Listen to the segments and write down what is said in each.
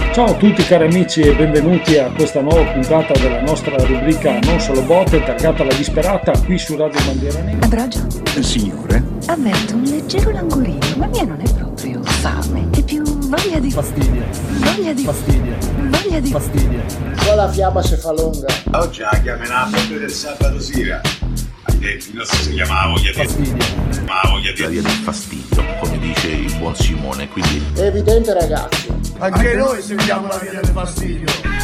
Ciao a tutti cari amici e benvenuti a questa nuova puntata della nostra rubrica Non Solo Botte, targata alla disperata, qui su Radio Bandiera Nera. Ambrogio? Signore? Avverto un leggero languorino. La mia non è proprio fame, è più voglia di... Fastidio. Voglia di... Fastidio. Voglia di... Fastidio. Qua la fiamma si fa lunga. Oggi la chiamerà proprio del sabato sera. Il nostro si chiama voglia di... Fastidio. Ma voglia di... La via del fastidio, come dice il buon Simone, quindi... È evidente, ragazzi. Anche noi seguiamo la via del fastidio.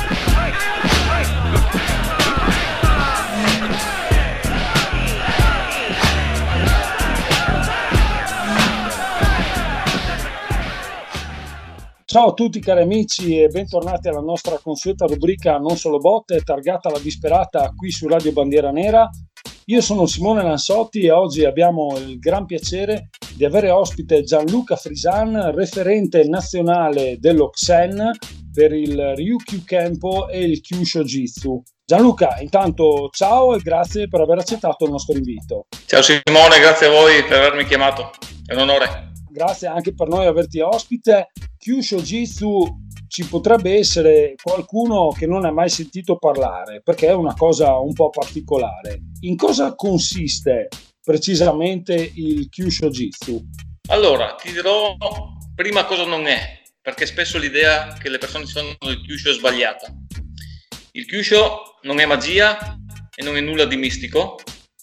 Ciao a tutti cari amici e bentornati alla nostra consueta rubrica Non Solo Botte, targata alla disperata qui su Radio Bandiera Nera. Io sono Simone Lanzotti e oggi abbiamo il gran piacere di avere ospite Gianluca Frisan, referente nazionale dello Xen per il Ryukyu Kenpo e il Kyushu Jitsu. Gianluca, intanto ciao e grazie per aver accettato il nostro invito. Ciao Simone, grazie a voi per avermi chiamato, è un onore. Grazie anche per noi averti ospite. Kyushu Jitsu ci potrebbe essere qualcuno che non ha mai sentito parlare perché è una cosa un po' particolare. In cosa consiste precisamente il Kyushu Jitsu? Allora, ti dirò prima cosa non è, perché spesso l'idea che le persone si fanno del Kyushu è sbagliata. Il Kyushu non è magia e non è nulla di mistico,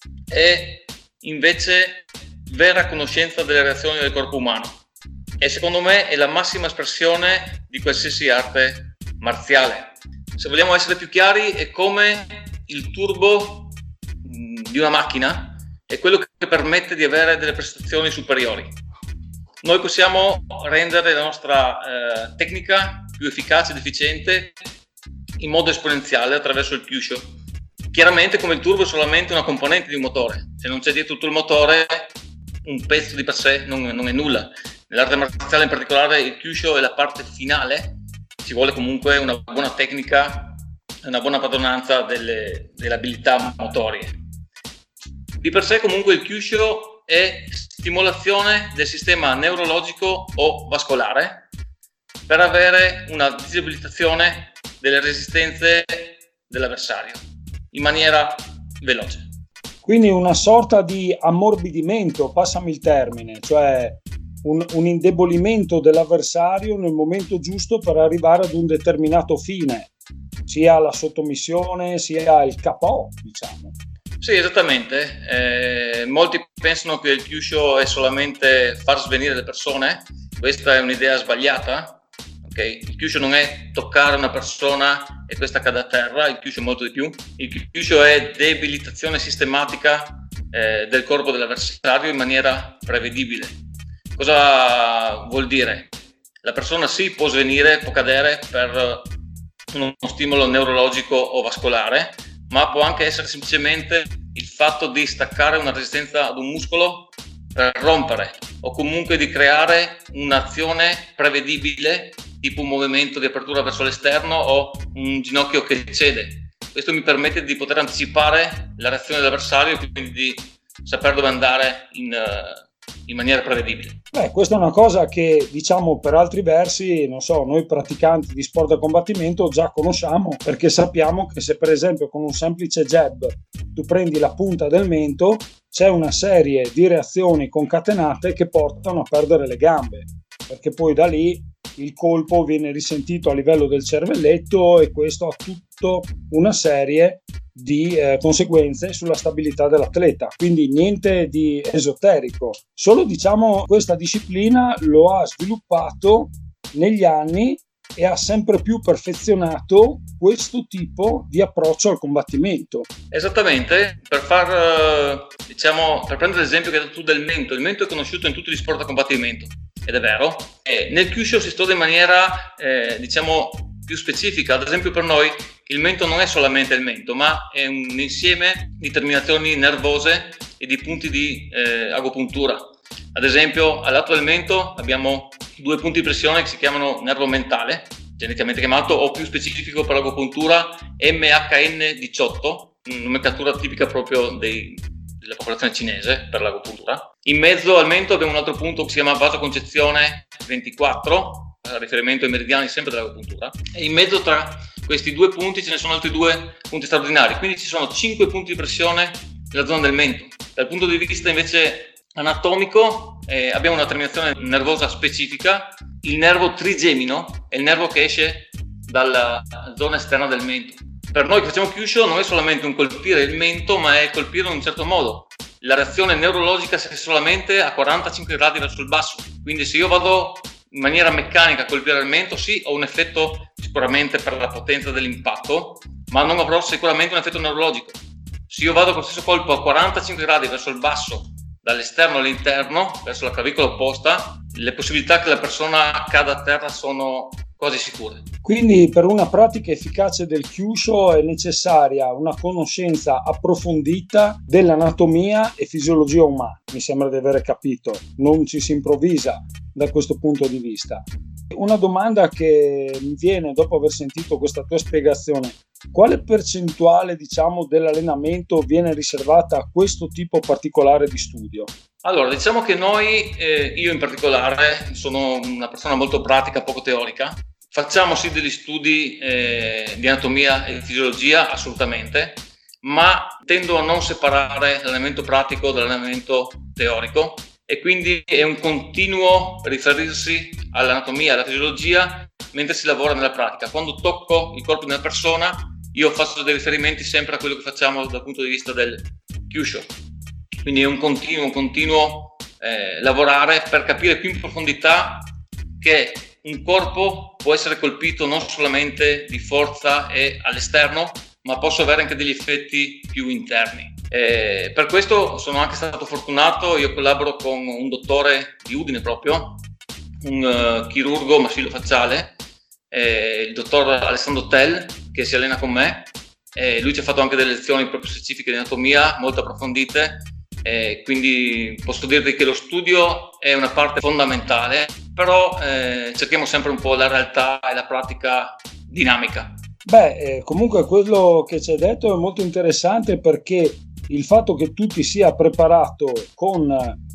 è invece vera conoscenza delle reazioni del corpo umano. E secondo me è la massima espressione di qualsiasi arte marziale. Se vogliamo essere più chiari, è come il turbo di una macchina, è quello che permette di avere delle prestazioni superiori. Noi possiamo rendere la nostra tecnica più efficace ed efficiente in modo esponenziale attraverso il Kyushu. Chiaramente, come il turbo è solamente una componente di un motore, se non c'è dietro tutto il motore, un pezzo di per sé non è nulla. Nell'arte marziale in particolare il Kyushu è la parte finale, ci vuole comunque una buona tecnica e una buona padronanza delle abilità motorie. Di per sé comunque il Kyushu è stimolazione del sistema neurologico o vascolare per avere una disabilitazione delle resistenze dell'avversario in maniera veloce. Quindi una sorta di ammorbidimento, passami il termine, cioè un indebolimento dell'avversario nel momento giusto per arrivare ad un determinato fine, sia la sottomissione sia il KO, diciamo. Sì, esattamente. Molti pensano che il Kyushu è solamente far svenire le persone, questa è un'idea sbagliata. Okay? Il Kyushu non è toccare una persona e questa cade a terra, il Kyushu è molto di più. Il Kyushu è debilitazione sistematica del corpo dell'avversario in maniera prevedibile. Cosa vuol dire? La persona sì può svenire, può cadere per uno stimolo neurologico o vascolare, ma può anche essere semplicemente il fatto di staccare una resistenza ad un muscolo per rompere o comunque di creare un'azione prevedibile, tipo un movimento di apertura verso l'esterno o un ginocchio che cede. Questo mi permette di poter anticipare la reazione dell'avversario e quindi di sapere dove andare in maniera prevedibile. Questa è una cosa che diciamo per altri versi, non so, noi praticanti di sport da combattimento già conosciamo, perché sappiamo che se per esempio con un semplice jab tu prendi la punta del mento, c'è una serie di reazioni concatenate che portano a perdere le gambe, perché poi da lì il colpo viene risentito a livello del cervelletto e questo ha tutta una serie di conseguenze sulla stabilità dell'atleta, quindi niente di esoterico, solo diciamo questa disciplina lo ha sviluppato negli anni e ha sempre più perfezionato questo tipo di approccio al combattimento. Esattamente, per prendere l'esempio che hai dato tu del mento, il mento è conosciuto in tutti gli sport da combattimento ed è vero, e nel Kyushu si studia in maniera più specifica. Ad esempio per noi il mento non è solamente il mento, ma è un insieme di terminazioni nervose e di punti di agopuntura. Ad esempio al lato del mento abbiamo 2 punti di pressione che si chiamano nervo mentale, genericamente chiamato, o più specifico per l'agopuntura MHN18, nomenclatura tipica proprio della popolazione cinese per l'agopuntura. In mezzo al mento abbiamo un altro punto che si chiama vasoconcezione 24, riferimento ai meridiani sempre dell'agopuntura, e in mezzo tra questi due punti ce ne sono altri due punti straordinari, quindi ci sono 5 punti di pressione nella zona del mento. Dal punto di vista invece anatomico abbiamo una terminazione nervosa specifica. Il nervo trigemino è il nervo che esce dalla zona esterna del mento. Per noi che facciamo Kyusho non è solamente un colpire il mento, ma è colpire in un certo modo. La reazione neurologica si fa solamente a 45 gradi verso il basso, quindi se io vado in maniera meccanica a colpire il mento, sì, ho un effetto sicuramente per la potenza dell'impatto, ma non avrò sicuramente un effetto neurologico. Se io vado con lo stesso colpo a 45 gradi verso il basso, dall'esterno all'interno, verso la clavicola opposta, le possibilità che la persona cada a terra sono quasi sicure. Quindi per una pratica efficace del Kyusho è necessaria una conoscenza approfondita dell'anatomia e fisiologia umana, mi sembra di aver capito, non ci si improvvisa da questo punto di vista. Una domanda che mi viene dopo aver sentito questa tua spiegazione: quale percentuale, diciamo, dell'allenamento viene riservata a questo tipo particolare di studio? Allora, diciamo che noi, io in particolare, sono una persona molto pratica, poco teorica. Facciamo sì degli studi di anatomia e fisiologia, assolutamente, ma tendo a non separare l'allenamento pratico dall'allenamento teorico, e quindi è un continuo riferirsi all'anatomia e alla fisiologia mentre si lavora nella pratica. Quando tocco il corpo di una persona, io faccio dei riferimenti sempre a quello che facciamo dal punto di vista del Kyusho. Quindi è un continuo lavorare per capire più in profondità che un corpo può essere colpito non solamente di forza e all'esterno, ma posso avere anche degli effetti più interni. Per questo sono anche stato fortunato, io collaboro con un dottore di Udine proprio, un chirurgo masilofacciale, il dottor Alessandro Tell, che si allena con me. Lui ci ha fatto anche delle lezioni proprio specifiche di anatomia, molto approfondite, quindi posso dirvi che lo studio è una parte fondamentale, però cerchiamo sempre un po' la realtà e la pratica dinamica. Comunque quello che ci hai detto è molto interessante, perché il fatto che tu ti sia preparato con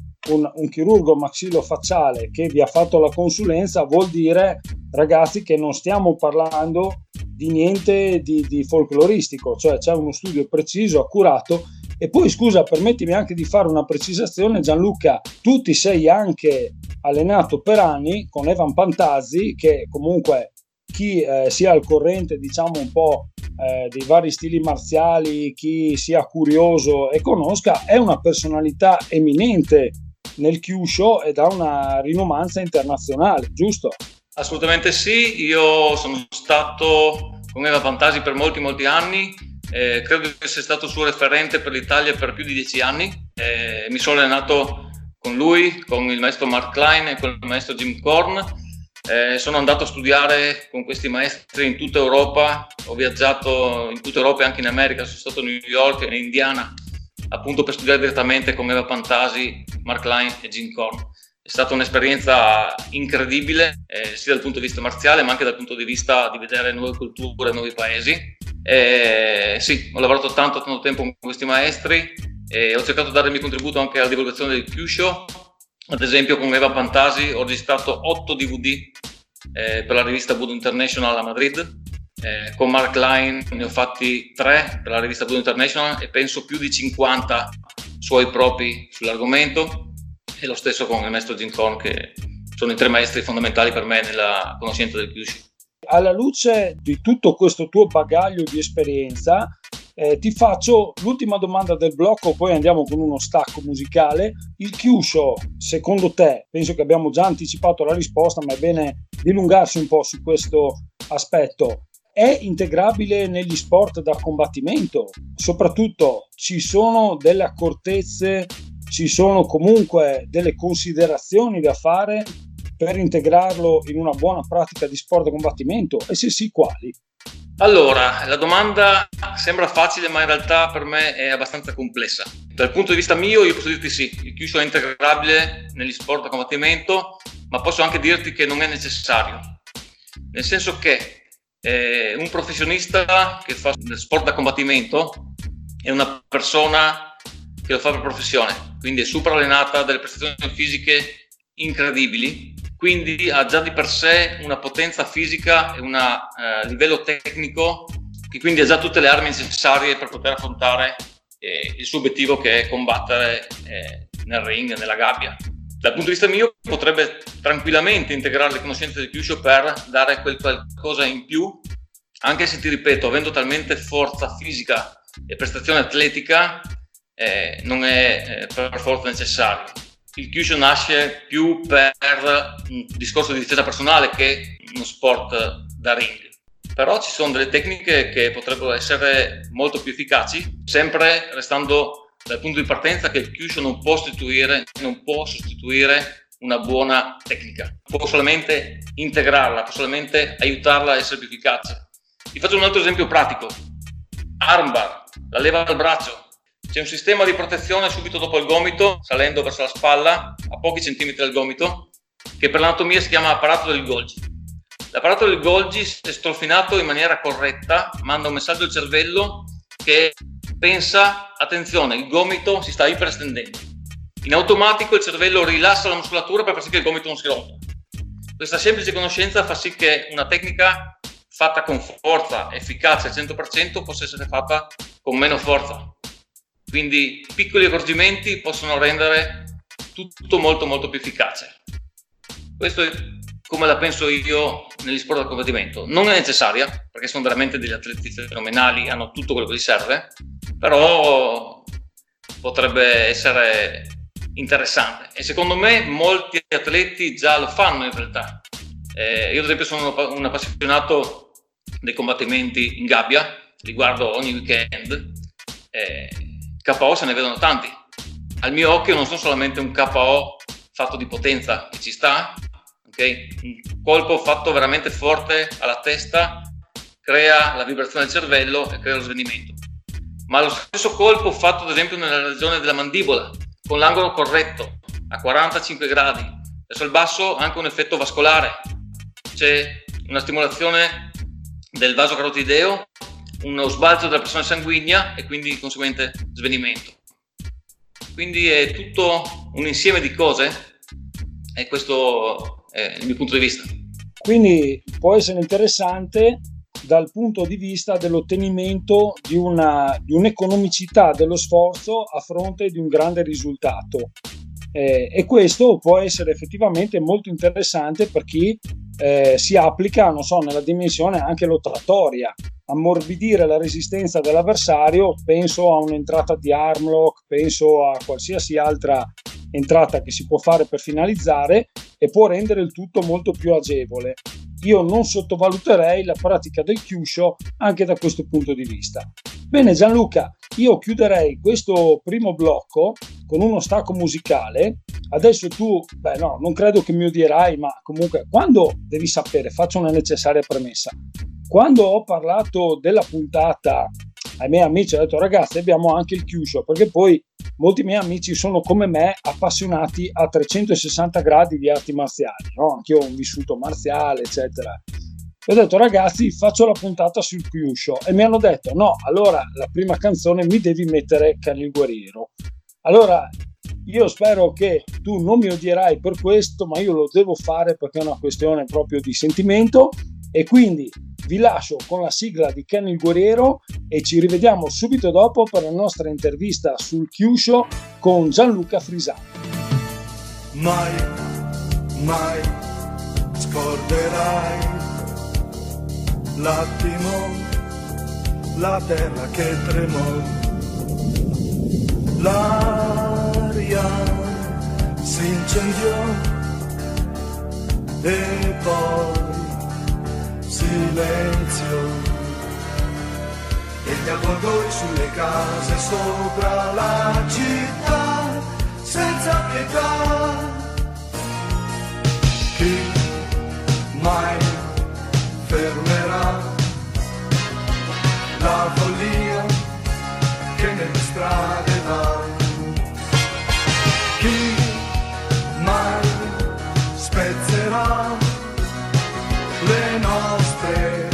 un chirurgo maxillofacciale che vi ha fatto la consulenza vuol dire, ragazzi, che non stiamo parlando di niente di folcloristico, cioè c'è uno studio preciso, accurato. E poi, scusa, permettimi anche di fare una precisazione, Gianluca, tu ti sei anche allenato per anni con Evan Pantazzi, che comunque chi sia al corrente, diciamo, un po' dei vari stili marziali, chi sia curioso e conosca, è una personalità eminente nel Kyusho ed ha una rinomanza internazionale, giusto? Assolutamente sì, io sono stato con Evan Pantazzi per molti anni. Credo di essere stato suo referente per l'Italia per più di 10 anni. Mi sono allenato con lui, con il maestro Mark Klein e con il maestro Jim Korn. Sono andato a studiare con questi maestri in tutta Europa, ho viaggiato in tutta Europa e anche in America, sono stato a New York e Indiana appunto per studiare direttamente con Evan Pantazzi, Mark Klein e Jim Korn. È stata un'esperienza incredibile, sia dal punto di vista marziale ma anche dal punto di vista di vedere nuove culture, nuovi paesi. Sì, ho lavorato tanto tempo con questi maestri e ho cercato di dare il mio contributo anche alla divulgazione del Kyusho. Ad esempio con Evan Pantazzi ho registrato 8 DVD per la rivista Budo International a Madrid. Con Mark Klein ne ho fatti 3 per la rivista Budo International e penso più di 50 suoi propri sull'argomento, e lo stesso con il maestro Jim Korn, che sono i 3 maestri fondamentali per me nella conoscenza del Kyusho. Alla luce di tutto questo tuo bagaglio di esperienza, ti faccio l'ultima domanda del blocco, poi andiamo con uno stacco musicale. Il Kyusho, secondo te, penso che abbiamo già anticipato la risposta, ma è bene dilungarsi un po' su questo aspetto, è integrabile negli sport da combattimento? Soprattutto ci sono delle accortezze, ci sono comunque delle considerazioni da fare per integrarlo in una buona pratica di sport da combattimento, e se sì, quali? Allora, la domanda sembra facile, ma in realtà per me è abbastanza complessa. Dal punto di vista mio, io posso dirti sì, il Kyusho è integrabile negli sport da combattimento, ma posso anche dirti che non è necessario. Nel senso che un professionista che fa sport da combattimento è una persona che lo fa per professione, quindi è super allenata, ha delle prestazioni fisiche incredibili, quindi ha già di per sé una potenza fisica e un livello tecnico che quindi ha già tutte le armi necessarie per poter affrontare il suo obiettivo, che è combattere nel ring, nella gabbia. Dal punto di vista mio potrebbe tranquillamente integrare le conoscenze del Kyushu per dare quel qualcosa in più, anche se, ti ripeto, avendo talmente forza fisica e prestazione atletica non è per forza necessario. Il Kyushu nasce più per un discorso di difesa personale che uno sport da ring. Però ci sono delle tecniche che potrebbero essere molto più efficaci, sempre restando dal punto di partenza che il Kyushu non può sostituire una buona tecnica, può solamente integrarla, può solamente aiutarla a essere più efficace. Vi faccio un altro esempio pratico: armbar, la leva al braccio. C'è un sistema di protezione subito dopo il gomito, salendo verso la spalla, a pochi centimetri dal gomito, che per l'anatomia si chiama apparato del Golgi. L'apparato del Golgi, se strofinato in maniera corretta, manda un messaggio al cervello che pensa: attenzione, il gomito si sta iperestendendo. In automatico il cervello rilassa la muscolatura per far sì che il gomito non si rompa. Questa semplice conoscenza fa sì che una tecnica fatta con forza, efficace al 100%, possa essere fatta con meno forza. Quindi piccoli accorgimenti possono rendere tutto molto molto più efficace. Questo è come la penso io negli sport da combattimento. Non è necessaria, perché sono veramente degli atleti fenomenali, hanno tutto quello che gli serve, però potrebbe essere interessante. E secondo me molti atleti già lo fanno in realtà. Io ad esempio sono un appassionato dei combattimenti in gabbia, li guardo ogni weekend. KO se ne vedono tanti. Al mio occhio non sono solamente un KO fatto di potenza, che ci sta, okay? Un colpo fatto veramente forte alla testa crea la vibrazione del cervello e crea lo svenimento. Ma lo stesso colpo fatto ad esempio nella regione della mandibola, con l'angolo corretto, a 45 gradi, verso il basso ha anche un effetto vascolare. C'è una stimolazione del vaso carotideo, uno sbalzo della pressione sanguigna e quindi di conseguente svenimento. Quindi è tutto un insieme di cose e questo è il mio punto di vista. Quindi può essere interessante dal punto di vista dell'ottenimento di un'economicità dello sforzo a fronte di un grande risultato. E questo può essere effettivamente molto interessante per chi si applica, non so, nella dimensione anche lottatoria, ammorbidire la resistenza dell'avversario. Penso a un'entrata di armlock, penso a qualsiasi altra entrata che si può fare per finalizzare, e può rendere il tutto molto più agevole. Io non sottovaluterei la pratica del Kyushu anche da questo punto di vista. Bene Gianluca, io chiuderei questo primo blocco con uno stacco musicale. Adesso tu, non credo che mi odierai, ma comunque quando devi sapere, faccio una necessaria premessa. Quando ho parlato della puntata ai miei amici, ho detto: ragazzi, abbiamo anche il Kyushu, perché poi molti miei amici sono come me appassionati a 360 gradi di arti marziali, no? Anch'io ho un vissuto marziale, eccetera. Ho detto: ragazzi, faccio la puntata sul Kyushu, e mi hanno detto: no, allora la prima canzone mi devi mettere Ken il Guerriero. Allora io spero che tu non mi odierai per questo, ma io lo devo fare perché è una questione proprio di sentimento. E quindi vi lascio con la sigla di Ken il Guerriero e ci rivediamo subito dopo per la nostra intervista sul Kyushu con Gianluca Frisani. Mai, mai scorderai l'attimo, la terra che tremò, l'aria si incendiò e poi silenzio, e gli avvoltoi sulle case sopra la città senza pietà. Chi mai fermerà la follia che nelle strade va? Chi mai spezzerà le nostre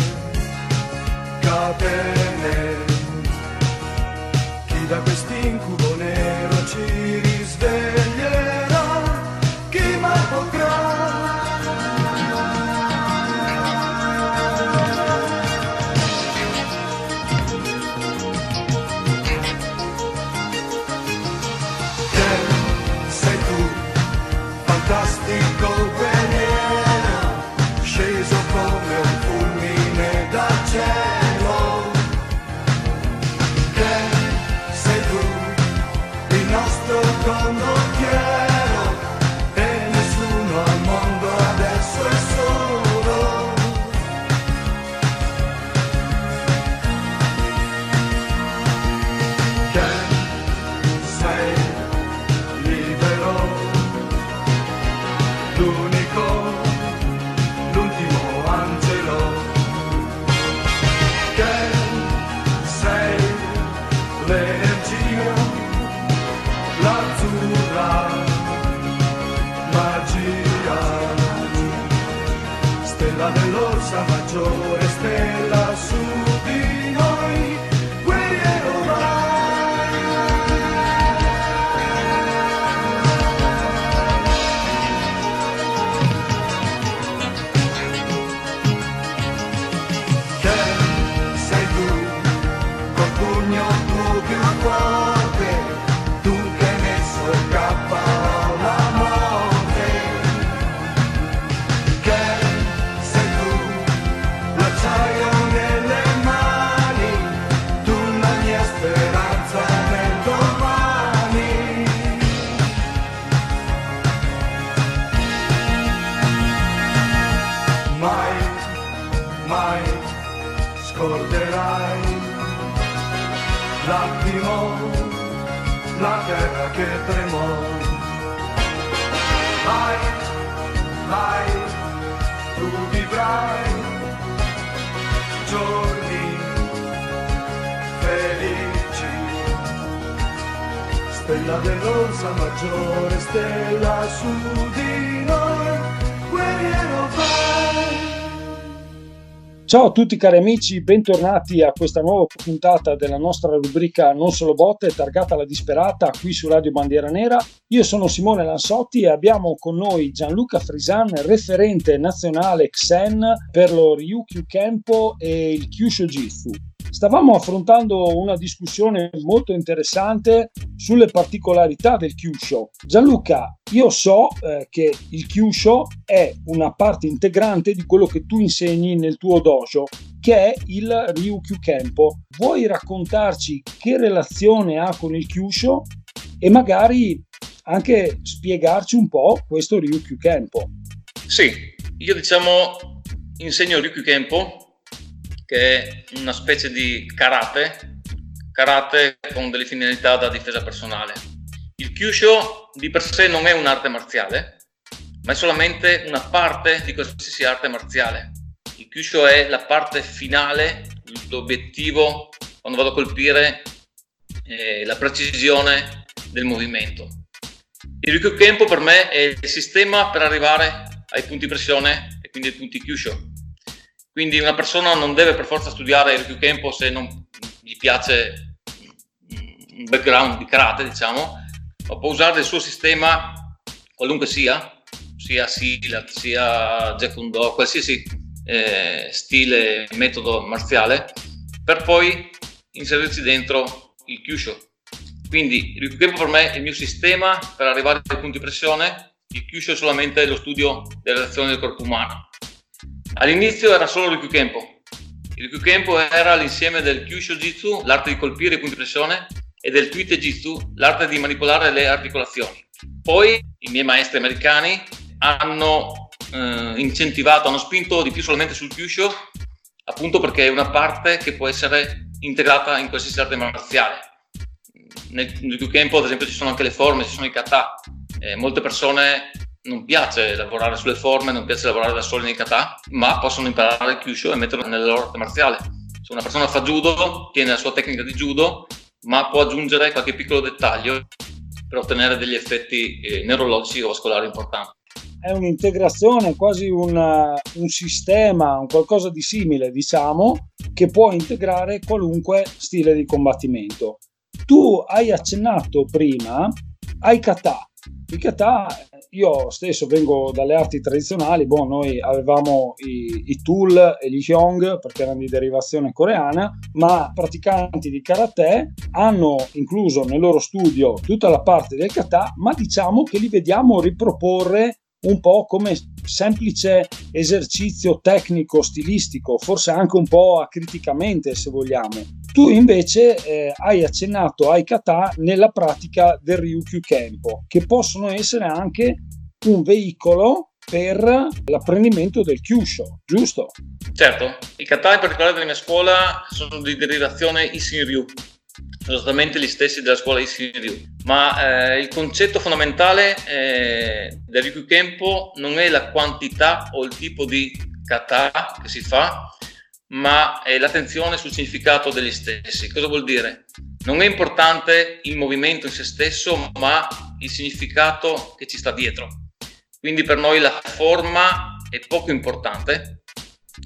catene? Chi da quest'incubo nero ci risveglierà? Chi mai potrà maggiore stella su di noi, guerriero vai. Che sei tu, col pugno tu più forte, tu che hai messo il capo alla morte. Che sei tu, l'acciaio nelle mani, tu la mia speranza nel domani. Mai, mai scorderai l'attimo, la terra che tremò. Mai, mai tu vivrai giorni felici. Stella dell'Orsa Maggiore, stella su di noi, guerriero vai. Ciao a tutti cari amici, bentornati a questa nuova puntata della nostra rubrica Non Solo Botte, targata alla disperata qui su Radio Bandiera Nera. Io sono Simone Lansotti e abbiamo con noi Gianluca Frisan, referente nazionale Xen per lo Ryukyu Kenpo e il Kyushu Jitsu. Stavamo affrontando una discussione molto interessante sulle particolarità del Kyushu. Gianluca, io so che il Kyushu è una parte integrante di quello che tu insegni nel tuo dojo, che è il Ryukyu Kenpo. Vuoi raccontarci che relazione ha con il Kyushu e magari anche spiegarci un po' questo Ryukyu Kenpo? Sì, io insegno Ryukyu Kenpo, che è una specie di karate con delle finalità da difesa personale. Il Kyushu di per sé non è un'arte marziale, ma è solamente una parte di qualsiasi arte marziale. Il Kyushu è la parte finale, l'obiettivo quando vado a colpire, la precisione del movimento. Il Ryukyu Kenpo per me è il sistema per arrivare ai punti pressione e quindi ai punti Kyushu. Quindi una persona non deve per forza studiare il Ryukyu Kenpo se non gli piace un background di karate, diciamo, ma può usare il suo sistema qualunque sia Silat, sia Jeet Kune Do, qualsiasi stile, metodo marziale, per poi inserirsi dentro il Kyushu. Quindi il Ryukyu Kenpo per me è il mio sistema per arrivare ai punti pressione, il Kyushu è solamente lo studio delle reazioni del corpo umano. All'inizio era solo Ryukyu Kenpo. Il Ryukyu Kenpo era l'insieme del Kyushu Jitsu, l'arte di colpire i punti pressione, e del Tuite Jitsu, l'arte di manipolare le articolazioni. Poi i miei maestri americani hanno hanno spinto di più solamente sul Kyushu, appunto perché è una parte che può essere integrata in qualsiasi arte marziale. Nel Ryukyu Kenpo, ad esempio, ci sono anche le forme, ci sono i kata. Molte persone non piace lavorare sulle forme, non piace lavorare da soli nei kata, ma possono imparare il Kyushu e metterlo nella loro arte marziale. Se una persona fa judo, tiene la sua tecnica di judo, ma può aggiungere qualche piccolo dettaglio per ottenere degli effetti neurologici o vascolari importanti. È un'integrazione, quasi un sistema, un qualcosa di simile, diciamo, che può integrare qualunque stile di combattimento. Tu hai accennato prima ai kata. I kata, io stesso vengo dalle arti tradizionali, noi avevamo i Tul e gli Hyong perché erano di derivazione coreana, ma praticanti di karate hanno incluso nel loro studio tutta la parte del kata, ma diciamo che li vediamo riproporre un po' come semplice esercizio tecnico, stilistico, forse anche un po' acriticamente se vogliamo. Tu invece hai accennato ai kata nella pratica del Ryukyu Kenpo, che possono essere anche un veicolo per l'apprendimento del Kyushu, giusto? Certo, i kata in particolare della mia scuola sono di derivazione Isshin-ryu, esattamente gli stessi della scuola Isshin-ryu, ma il concetto fondamentale del Ryukyu Kenpo non è la quantità o il tipo di kata che si fa, ma è l'attenzione sul significato degli stessi. Cosa vuol dire? Non è importante il movimento in se stesso, ma il significato che ci sta dietro. Quindi per noi la forma è poco importante,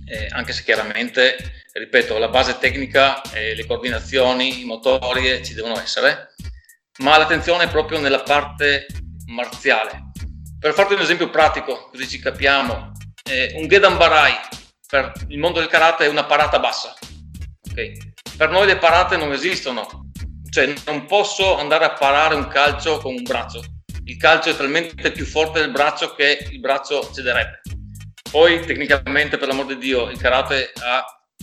anche se chiaramente, ripeto, la base tecnica, le coordinazioni, i motori ci devono essere, ma l'attenzione è proprio nella parte marziale. Per farti un esempio pratico, così ci capiamo, un Gedan Barai per il mondo del karate è una parata bassa. Okay? Per noi le parate non esistono, cioè non posso andare a parare un calcio con un braccio. Il calcio è talmente più forte del braccio che il braccio cederebbe. Poi tecnicamente, per l'amor di Dio, il karate ha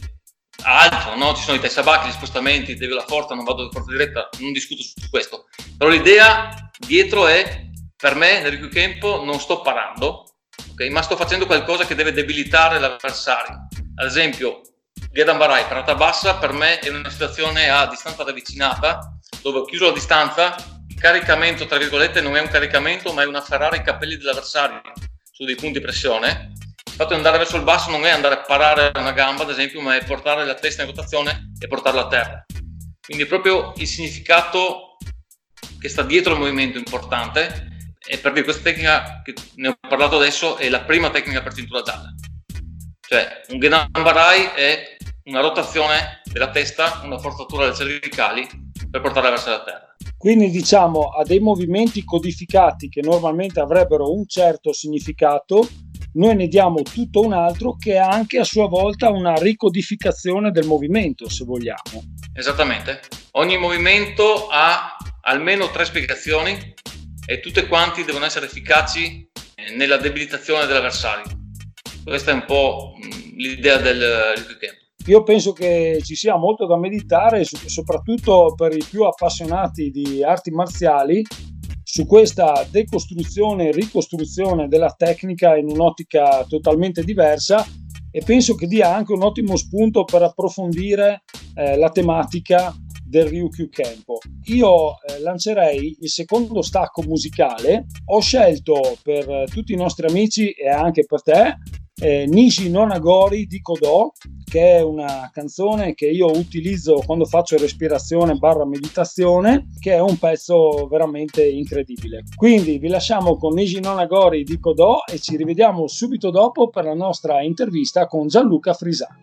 altro, no? Ci sono i taisabaki, gli spostamenti, devi la forza, non vado di forza diretta, non discuto su questo. Però l'idea dietro è, per me nel Ryukyukenpo non sto parando, okay? Ma sto facendo qualcosa che deve debilitare l'avversario. Ad esempio, Gedan Barai, parata bassa, per me è una situazione a distanza ravvicinata, dove ho chiuso la distanza, il caricamento, tra virgolette, non è un caricamento, ma è un afferrare i capelli dell'avversario su dei punti di pressione. Il fatto di andare verso il basso non è andare a parare una gamba, ad esempio, ma è portare la testa in rotazione e portarla a terra. Quindi proprio il significato che sta dietro il movimento è importante, e per dire, questa tecnica che ne ho parlato adesso è la prima tecnica per cintura gialla. Cioè, un Gedan Barai è una rotazione della testa, una forzatura delle cervicali per portarla verso la terra. Quindi diciamo a dei movimenti codificati che normalmente avrebbero un certo significato, noi ne diamo tutto un altro che ha anche a sua volta una ricodificazione del movimento, se vogliamo. Esattamente. Ogni movimento ha almeno 3 spiegazioni e tutte quanti devono essere efficaci nella debilitazione dell'avversario. Questa è un po' l'idea del Ryukyukenpo. Io penso che ci sia molto da meditare, soprattutto per i più appassionati di arti marziali, su questa decostruzione e ricostruzione della tecnica in un'ottica totalmente diversa, e penso che dia anche un ottimo spunto per approfondire la tematica del Ryukyukenpo. Io lancerei il secondo stacco musicale. Ho scelto per tutti i nostri amici e anche per te Nishi no Nagori di Kodo, che è una canzone che io utilizzo quando faccio respirazione / meditazione, che è un pezzo veramente incredibile. Quindi vi lasciamo con Nishi no Nagori di Kodo e ci rivediamo subito dopo per la nostra intervista con Gianluca Frisani.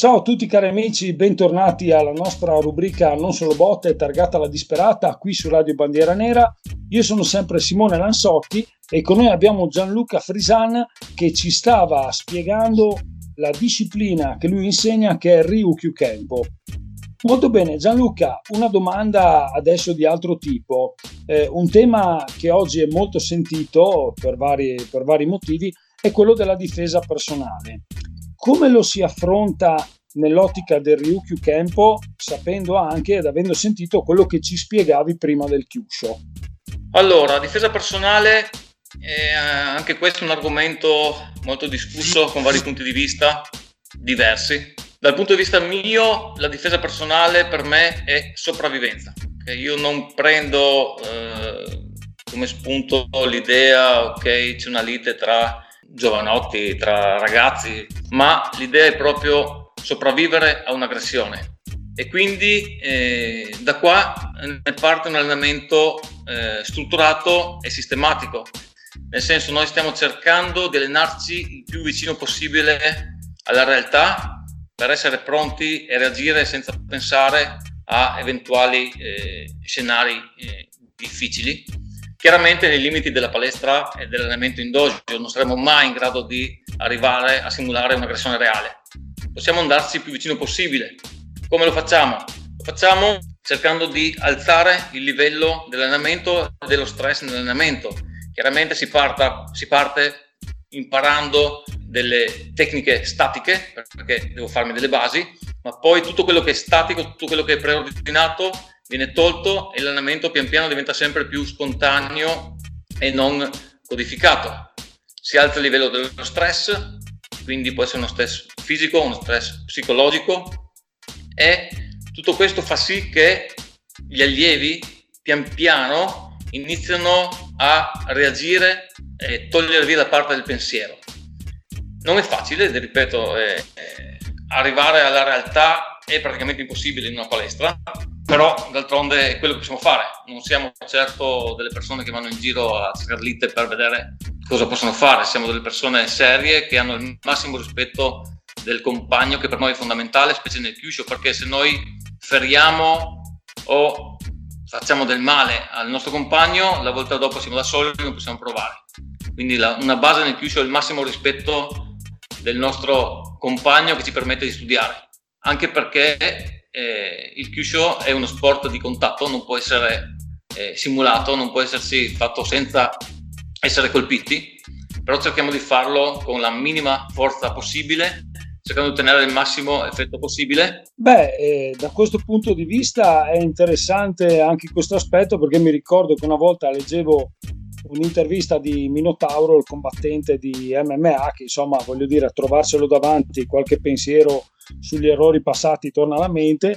Ciao a tutti cari amici, bentornati alla nostra rubrica Non solo botte targata alla disperata qui su Radio Bandiera Nera. Io sono sempre Simone Lanzotti e con noi abbiamo Gianluca Frisan che ci stava spiegando la disciplina che lui insegna, che è il Ryukyu Kenpo. Molto bene Gianluca, una domanda adesso di altro tipo, un tema che oggi è molto sentito per vari motivi è quello della difesa personale. Come lo si affronta nell'ottica del Ryukyu Kenpo, sapendo anche ed avendo sentito quello che ci spiegavi prima del Kyusho? Allora, difesa personale anche questo è un argomento molto discusso con vari punti di vista diversi. Dal punto di vista mio, la difesa personale per me è sopravvivenza. Io non prendo come spunto l'idea, ok, c'è una lite tra giovanotti, tra ragazzi, ma l'idea è proprio sopravvivere a un'aggressione. E quindi da qua ne parte un allenamento strutturato e sistematico. Nel senso, noi stiamo cercando di allenarci il più vicino possibile alla realtà per essere pronti e reagire senza pensare a eventuali scenari difficili. Chiaramente nei limiti della palestra e dell'allenamento endogeno non saremo mai in grado di arrivare a simulare un'aggressione reale. Possiamo andarci il più vicino possibile. Come lo facciamo? Lo facciamo cercando di alzare il livello dell'allenamento e dello stress nell'allenamento. Chiaramente si parte imparando delle tecniche statiche, perché devo farmi delle basi, ma poi tutto quello che è statico, tutto quello che è preordinato viene tolto e l'allenamento pian piano diventa sempre più spontaneo e non codificato. Si alza il livello dello stress, quindi può essere uno stress fisico, uno stress psicologico, e tutto questo fa sì che gli allievi pian piano iniziano a reagire e togliere via la parte del pensiero. Non è facile, ripeto, arrivare alla realtà è praticamente impossibile in una palestra, però d'altronde è quello che possiamo fare. Non siamo certo delle persone che vanno in giro a cercare lite per vedere cosa possono fare, siamo delle persone serie che hanno il massimo rispetto del compagno, che per noi è fondamentale, specie nel Kyusho, perché se noi feriamo o facciamo del male al nostro compagno, la volta dopo siamo da soli e non possiamo provare. Quindi una base nel Kyusho è il massimo rispetto del nostro compagno che ci permette di studiare, anche perché il Kyusho è uno sport di contatto, non può essere simulato, non può essersi fatto senza essere colpiti, però cerchiamo di farlo con la minima forza possibile, cercando di ottenere il massimo effetto possibile. Da questo punto di vista è interessante anche questo aspetto, perché mi ricordo che una volta leggevo un'intervista di Minotauro, il combattente di MMA, che insomma, voglio dire, a trovarselo davanti qualche pensiero sugli errori passati torna alla mente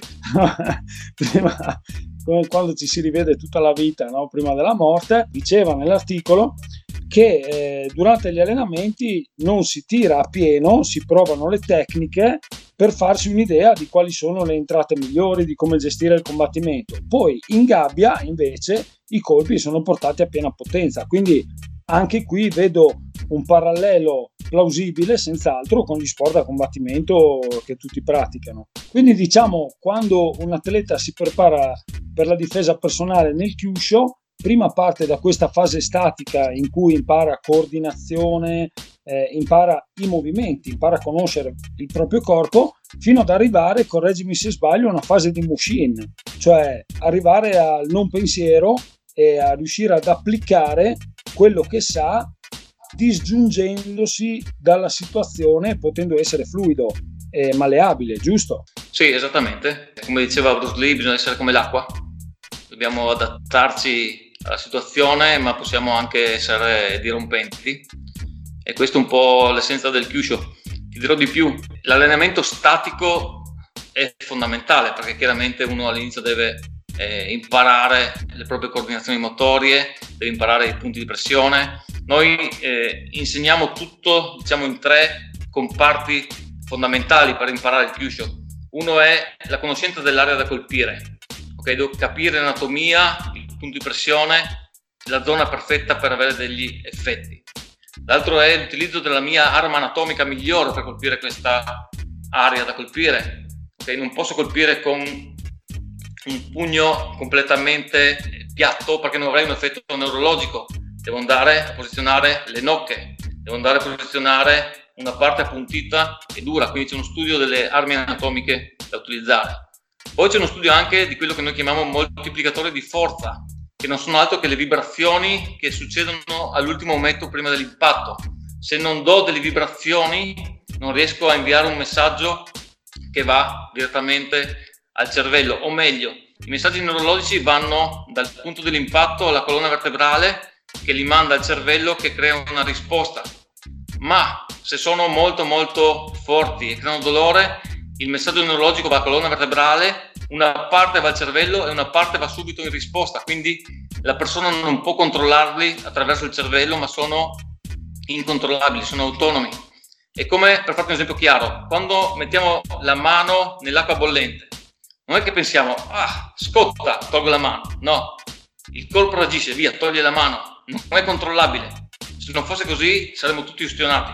prima, quando ci si rivede tutta la vita, no? Prima della morte. Diceva nell'articolo che durante gli allenamenti non si tira a pieno, si provano le tecniche per farsi un'idea di quali sono le entrate migliori, di come gestire il combattimento. Poi in gabbia invece i colpi sono portati a piena potenza, quindi anche qui vedo un parallelo plausibile senz'altro con gli sport da combattimento che tutti praticano. Quindi diciamo, quando un atleta si prepara per la difesa personale nel Kyusho, prima parte da questa fase statica in cui impara coordinazione, impara i movimenti, impara a conoscere il proprio corpo, fino ad arrivare, correggimi se sbaglio, a una fase di Mushin, cioè arrivare al non pensiero e a riuscire ad applicare quello che sa, disgiungendosi dalla situazione, potendo essere fluido e malleabile, giusto? Sì, esattamente. Come diceva Bruce Lee, bisogna essere come l'acqua. Dobbiamo adattarci alla situazione, ma possiamo anche essere dirompenti. E questo è un po' l'essenza del Kyusho. Ti dirò di più, l'allenamento statico è fondamentale, perché chiaramente uno all'inizio deve imparare le proprie coordinazioni motorie, deve imparare i punti di pressione. Noi insegniamo tutto, diciamo, in 3 comparti fondamentali per imparare il Kyusho. Uno è la conoscenza dell'area da colpire, okay? Devo capire l'anatomia, il punto di pressione, la zona perfetta per avere degli effetti. L'altro è l'utilizzo della mia arma anatomica migliore per colpire questa area da colpire. Okay? Non posso colpire con un pugno completamente piatto perché non avrei un effetto neurologico. Devo andare a posizionare le nocche, devo andare a posizionare una parte appuntita e dura, quindi c'è uno studio delle armi anatomiche da utilizzare. Poi c'è uno studio anche di quello che noi chiamiamo moltiplicatore di forza, che non sono altro che le vibrazioni che succedono all'ultimo momento prima dell'impatto. Se non do delle vibrazioni non riesco a inviare un messaggio che va direttamente al cervello, o meglio, i messaggi neurologici vanno dal punto dell'impatto alla colonna vertebrale che li manda al cervello, che crea una risposta. Ma se sono molto molto forti e creano dolore, il messaggio neurologico va alla colonna vertebrale, una parte va al cervello e una parte va subito in risposta, quindi la persona non può controllarli attraverso il cervello, ma sono incontrollabili, sono autonomi. È come, per farti un esempio chiaro, quando mettiamo la mano nell'acqua bollente, non è che pensiamo, scotta, tolgo la mano, no, il corpo reagisce, via, toglie la mano, non è controllabile. Se non fosse così saremmo tutti ustionati.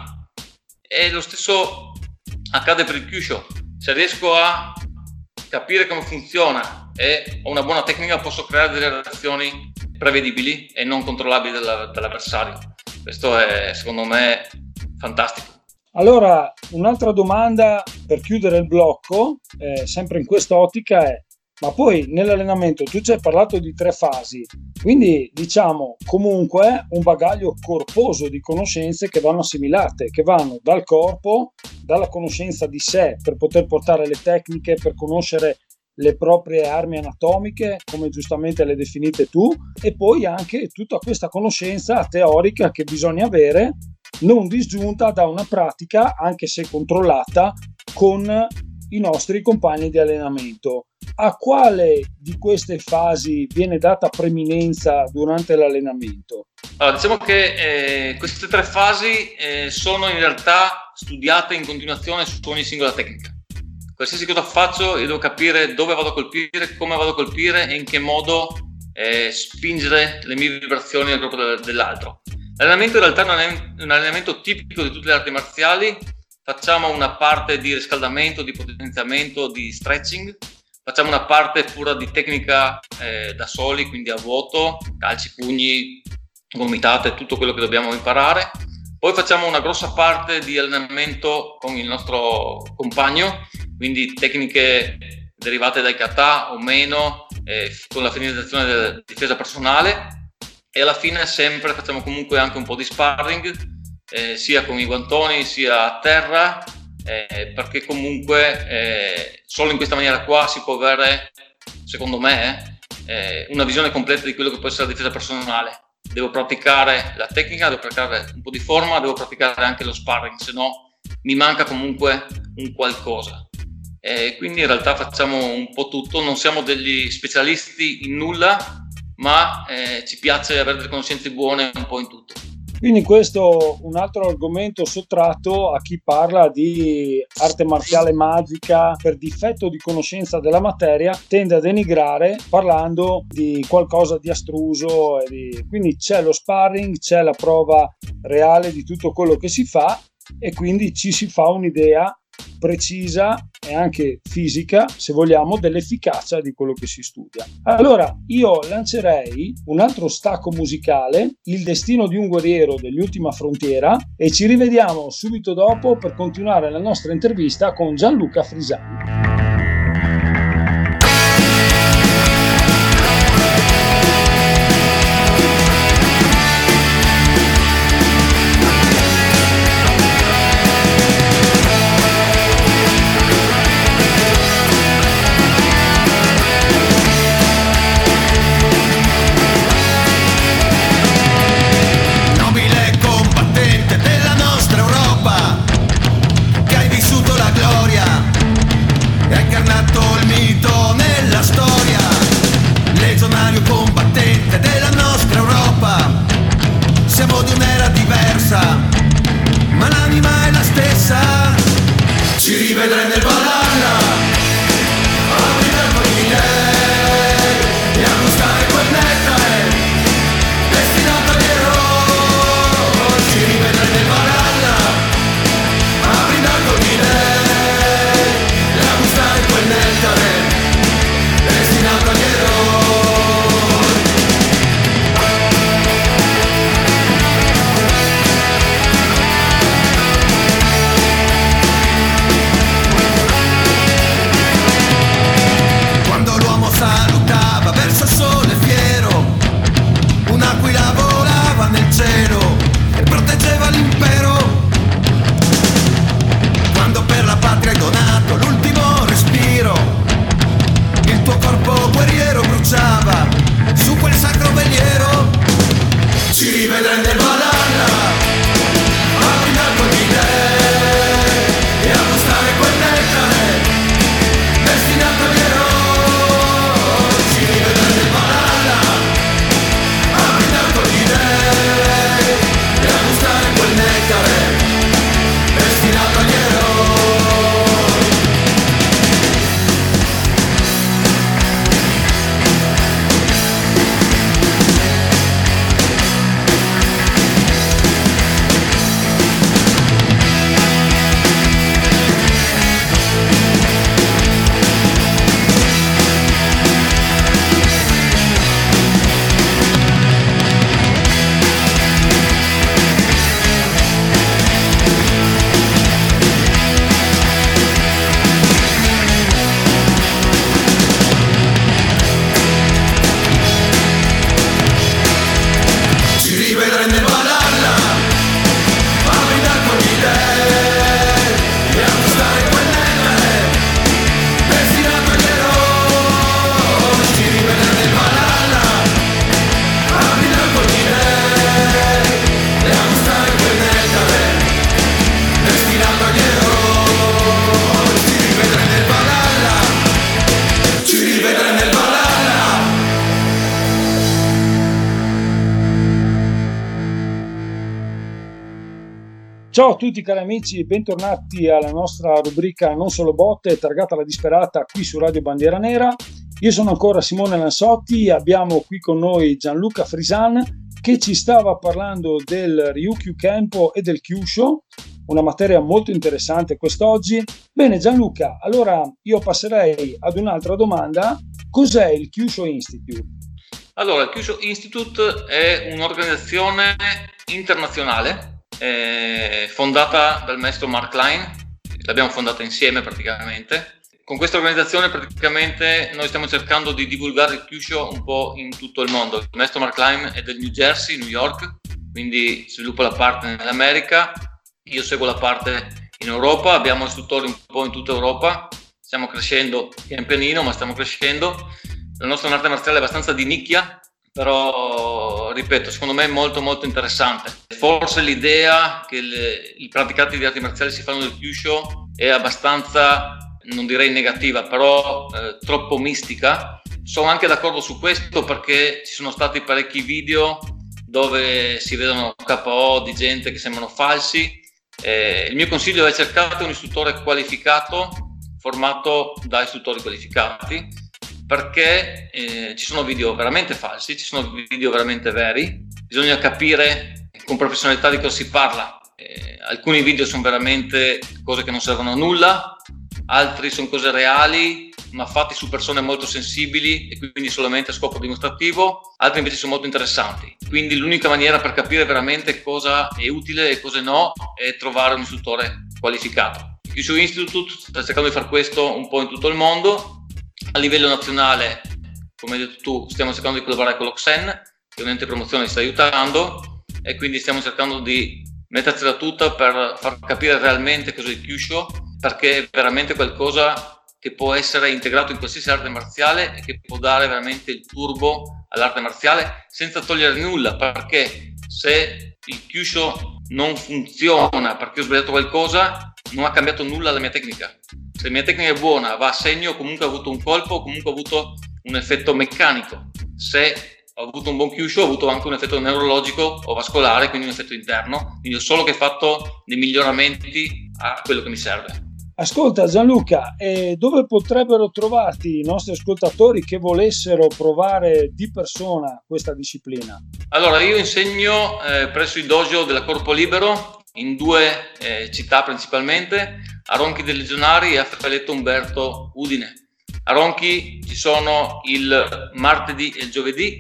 E lo stesso accade per il Kyusho. Se riesco a capire come funziona e ho una buona tecnica, posso creare delle reazioni prevedibili e non controllabili dall'avversario. Questo è, secondo me, fantastico. Allora, un'altra domanda per chiudere il blocco, sempre in quest'ottica, è: ma poi nell'allenamento tu ci hai parlato di 3 fasi, quindi diciamo comunque un bagaglio corposo di conoscenze che vanno assimilate, che vanno dal corpo, dalla conoscenza di sé per poter portare le tecniche, per conoscere le proprie armi anatomiche, come giustamente le definite tu, e poi anche tutta questa conoscenza teorica che bisogna avere, non disgiunta da una pratica, anche se controllata, con i nostri compagni di allenamento. A quale di queste fasi viene data preminenza durante l'allenamento? Allora, diciamo che queste 3 fasi sono in realtà studiate in continuazione su ogni singola tecnica. Qualsiasi cosa faccio, io devo capire dove vado a colpire, come vado a colpire e in che modo spingere le mie vibrazioni nel corpo dell'altro. L'allenamento in realtà non è un allenamento tipico di tutte le arti marziali. Facciamo una parte di riscaldamento, di potenziamento, di stretching, facciamo una parte pura di tecnica da soli, quindi a vuoto, calci, pugni, gomitate, tutto quello che dobbiamo imparare. Poi facciamo una grossa parte di allenamento con il nostro compagno, quindi tecniche derivate dai kata o meno, con la finalizzazione della difesa personale, e alla fine sempre facciamo comunque anche un po' di sparring, sia con i guantoni sia a terra, perché comunque solo in questa maniera qua si può avere, secondo me, una visione completa di quello che può essere la difesa personale. Devo praticare la tecnica, devo praticare un po' di forma, devo praticare anche lo sparring, se no mi manca comunque un qualcosa. Quindi in realtà facciamo un po' tutto, non siamo degli specialisti in nulla, ma ci piace avere delle conoscenze buone un po' in tutto. Quindi questo un altro argomento sottratto a chi parla di arte marziale magica per difetto di conoscenza della materia, tende a denigrare parlando di qualcosa di astruso. Quindi c'è lo sparring, c'è la prova reale di tutto quello che si fa e quindi ci si fa un'idea precisa e anche fisica, se vogliamo, dell'efficacia di quello che si studia. Allora io lancerei un altro stacco musicale, Il destino di un guerriero degli Ultima Frontiera, e ci rivediamo subito dopo per continuare la nostra intervista con Gianluca Frisani. Ma l'anima è la stessa. Ci rivedrai nel Valhalla, a brillare con di lei e a gustare quel nettare destinato agli eroi. Ci rivedrai nel Valhalla, a brillare con di lei. Ciao a tutti cari amici, bentornati alla nostra rubrica Non Solo Botte, targata alla disperata qui su Radio Bandiera Nera. Io sono ancora Simone Lanzotti, abbiamo qui con noi Gianluca Frisan che ci stava parlando del Ryukyu Kempo e del Kyushu, una materia molto interessante quest'oggi. Bene Gianluca, allora io passerei ad un'altra domanda. Cos'è il Kyushu Institute? Allora, il Kyushu Institute è un'organizzazione internazionale fondata dal maestro Mark Klein, l'abbiamo fondata insieme praticamente. Con questa organizzazione praticamente noi stiamo cercando di divulgare il Kyushu un po' in tutto il mondo. Il maestro Mark Klein è del New Jersey, New York, quindi sviluppa la parte nell'America, io seguo la parte in Europa, abbiamo istruttori un po' in tutta Europa, stiamo crescendo pian pianino ma stiamo crescendo. La nostra arte marziale è abbastanza di nicchia, però ripeto, secondo me è molto molto interessante. Forse l'idea che i praticanti di arti marziali si fanno del Kyushu è abbastanza, non direi negativa, però troppo mistica. Sono anche d'accordo su questo perché ci sono stati parecchi video dove si vedono KO di gente che sembrano falsi. Il mio consiglio è cercate un istruttore qualificato, formato da istruttori qualificati, perché ci sono video veramente falsi, ci sono video veramente veri, bisogna capire con professionalità di cosa si parla. Alcuni video sono veramente cose che non servono a nulla, altri sono cose reali ma fatti su persone molto sensibili e quindi solamente a scopo dimostrativo, altri invece sono molto interessanti. Quindi l'unica maniera per capire veramente cosa è utile e cosa no è trovare un istruttore qualificato. Il Kyushu Institute sta cercando di fare questo un po' in tutto il mondo. A livello nazionale, come hai detto tu, stiamo cercando di collaborare con l'Oxen, che è un ente di promozione che sta aiutando, e quindi stiamo cercando di mettercela tutta per far capire realmente cos'è il Kyushu, perché è veramente qualcosa che può essere integrato in qualsiasi arte marziale e che può dare veramente il turbo all'arte marziale senza togliere nulla, perché se il Kyushu non funziona perché ho sbagliato qualcosa, non ha cambiato nulla alla mia tecnica. Se la mia tecnica è buona, va a segno, comunque ho avuto un colpo, comunque ho avuto un effetto meccanico. Se ho avuto un buon Kyushu, ho avuto anche un effetto neurologico o vascolare, quindi un effetto interno, quindi ho solo che fatto dei miglioramenti a quello che mi serve. Ascolta Gianluca, dove potrebbero trovarti i nostri ascoltatori che volessero provare di persona questa disciplina? Allora, io insegno presso il dojo della Corpo Libero in due città principalmente, a Ronchi dei Legionari e a Feletto Umberto Udine. A Ronchi ci sono il martedì e il giovedì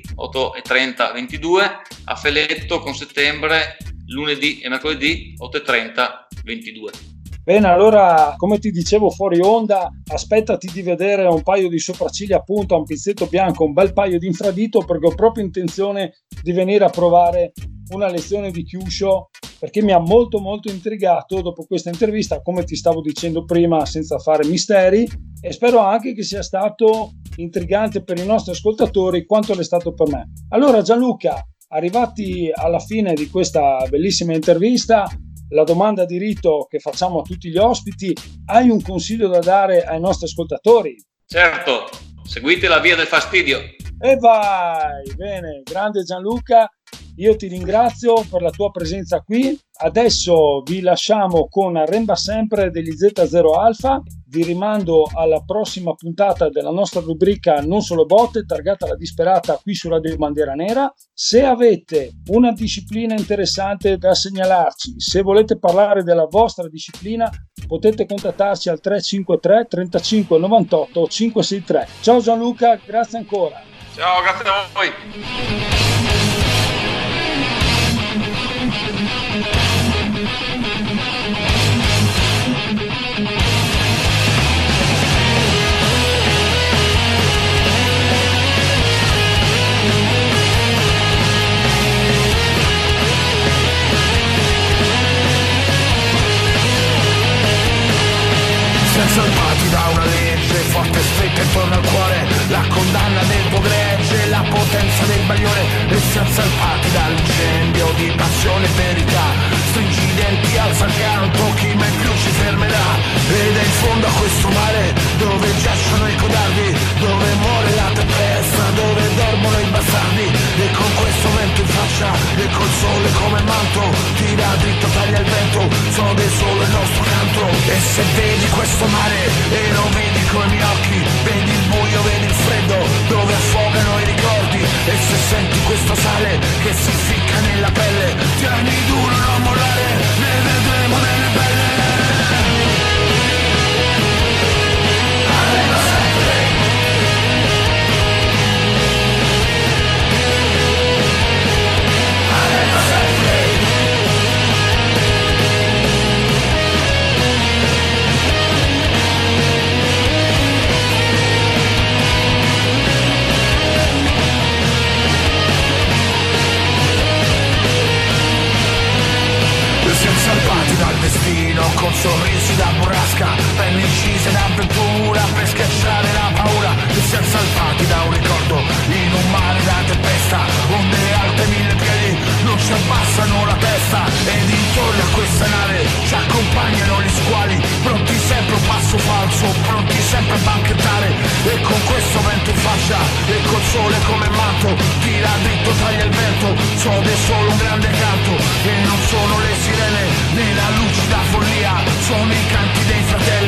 8:30 22, a Feletto con settembre lunedì e mercoledì 8:30 22. Bene, allora come ti dicevo fuori onda, aspettati di vedere un paio di sopracciglia appunto a un pizzetto bianco, un bel paio di infradito, perché ho proprio intenzione di venire a provare una lezione di Kyushu, perché mi ha molto molto intrigato dopo questa intervista, come ti stavo dicendo prima, senza fare misteri, e spero anche che sia stato intrigante per i nostri ascoltatori quanto l'è stato per me. Allora Gianluca, arrivati alla fine di questa bellissima intervista, la domanda di rito che facciamo a tutti gli ospiti: hai un consiglio da dare ai nostri ascoltatori? Certo, seguite la via del fastidio. E vai, bene, grande Gianluca, io ti ringrazio per la tua presenza qui. Adesso vi lasciamo con Arremba Sempre degli Z0 Alpha. Vi rimando alla prossima puntata della nostra rubrica Non Solo Botte, targata alla disperata qui su Radio Bandiera Nera. Se avete una disciplina interessante da segnalarci, se volete parlare della vostra disciplina, potete contattarci al 353 35 98 563. Ciao Gianluca, grazie ancora. Ciao, grazie a voi. Salvati da una legge forte e stretta intorno al cuore, la condanna del tuo gregge, la potenza del bagliore, e siamo salvati dall'incendio di passione e verità. Stringi i denti, alza il pianto, chi mai più ci fermerà? Ed è in fondo a questo mare dove giacciono i codardi, dove muore la tempesta, dove dormono i bastardi. E con questo vento in faccia e col sole come manto, tira dritto, taglia il vento, gode solo il nostro canto. E se vedi questo mare e lo vedi con i miei occhi, vedi il buio, vedi il freddo dove affogano i ricordi. E se senti questo sale che si ficca nella pelle, tieni duro, non mollare, ne vedremo delle belle. Arriva sempre. Arriva sempre. Siamo salvati dal destino con sorrisi da burrasca, penne incise d'avventura per schiacciare la paura. E siamo salvati da un ricordo in un mare da tempesta, onde alte 1000 piedi non ci abbassano la testa. Ed intorno a questa nave ci accompagnano gli squali, pronti sempre un passo falso, pronti sempre a banchettare. E con questo vento in faccia e col sole come manto, tira dritto, taglia il vento, sode solo un grande canto. E non sono le sirene né la lucida follia, sono i canti dei fratelli